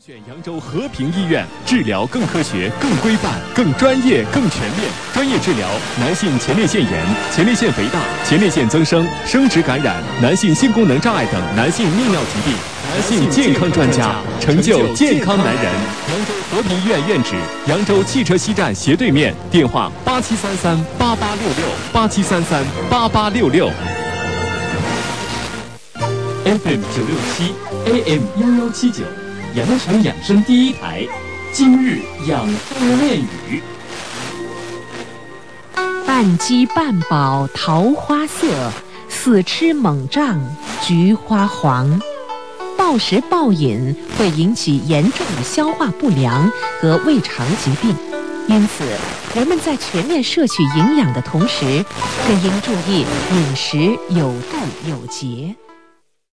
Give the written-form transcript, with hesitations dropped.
选扬州和平医院，治疗更科学、更规范、更专业、更全面。专业治疗男性前列腺炎、前列腺肥大、前列腺增生、生殖感染、男性性功能障碍等男性泌尿疾病。男性健康专家，成就健康男人。扬州和平医院院址：扬州汽车西站斜对面。电话：8733-8866，8733-8866。FM 967 AM 1179，羊城养生第一台，今日养生练语。 半鸡半饱桃花色，死吃猛胀菊花黄。暴食暴饮会引起严重的消化不良和胃肠疾病，因此人们在全面摄取营养的同时，更应注意饮食有度有节。